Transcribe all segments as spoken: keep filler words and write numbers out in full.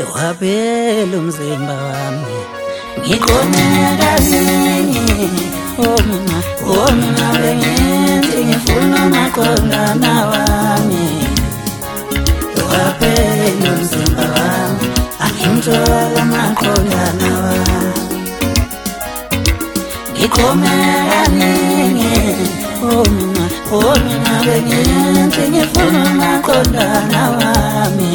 waphela umzimba wami ngikhona kaningi oh mina oh mina bengithi ngifuna amaqondana wami waphela umzimba wami angimthola amaqondana wami ngikhona kaningi oh mina oh mina bengithi ngifuna amaqondana wami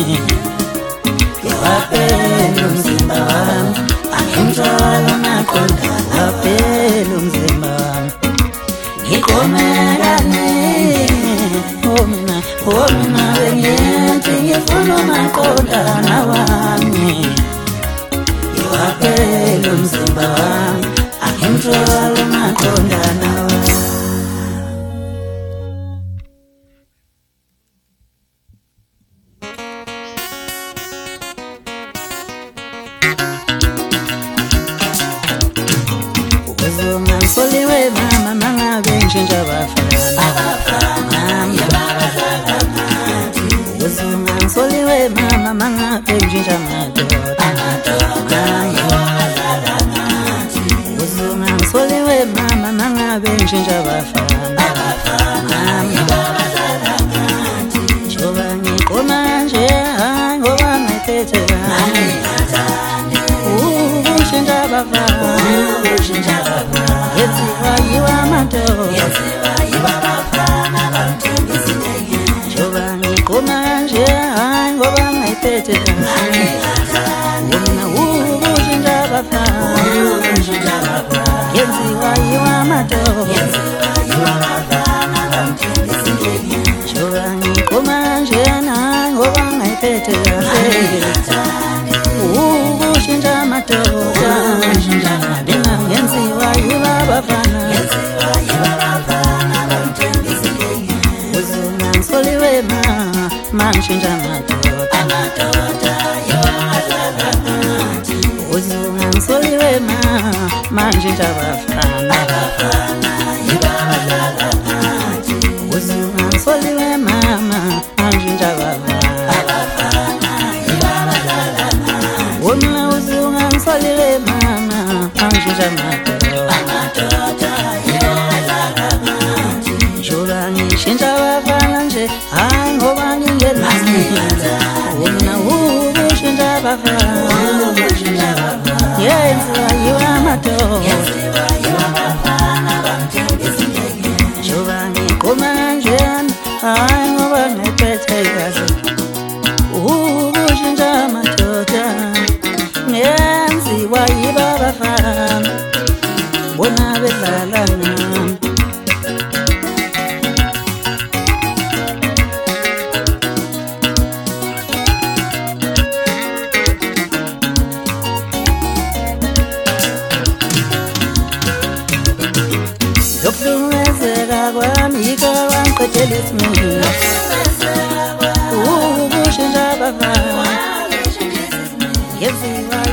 waphela umzimba wami angimthola amaqondana waphela umzimba wami ngikhomekane oh mina oh mina bengithi ngifuna amaqondana wami waphela umzimba wami angimthola amaqondana wami Soliwe mama mama benjinja bafana abafana yabazala mati uzunga soliwe mama mama benjinja madoda madoda yabazala mati uzunga soliwe mama mama benjinja bafana abafana yabazala mati choba ngikoma nje ngoba ngiphethe ngani ngathani ubushinja bafana ubushinja bafana Yeziwa yiwa mato Yeziwa yiwa bafana bamthengisile Choba ngikoma nje hayi ngoba ngayiphethe ngani ngathani Wena ubushinja bafana ubushinja bafana Yeziwa yiwa mato Yeziwa yiwa bafana bamthengisile Choba ngikoma nje hayi ngoba ngayiphethe ngani ngathani ubushinja mato ubushinja bafana Yenziwa yiwa bafana Yenziwa yiwa bafana bamthengisile Uzunga soliwe mama manshinja madoda amadoda yabazala mati Uzunga soliwe mama manshinja bafana abafana yabazala mati Uzunga soliwe mama manshinja bafana abafana yabazala mati Wona uzunga soliwe mama manshinja madoda amadoda yabazala mati Jola ngishinja bafana nje hayi ngoba ngingenazi wona ubushinja bafana ubushinja bafana Yenziwa yiwa madoda Yenziwa yiwa bafana bamthengisile Jola ngikoma nje hayi ngoba ngiphethe kahle ubushinja madoda Yenziwa yiwa bafana bona bedlala nami Lokuhlukumezeka kwami kwangiqedela isimilo ubushinja bafana Yeziwa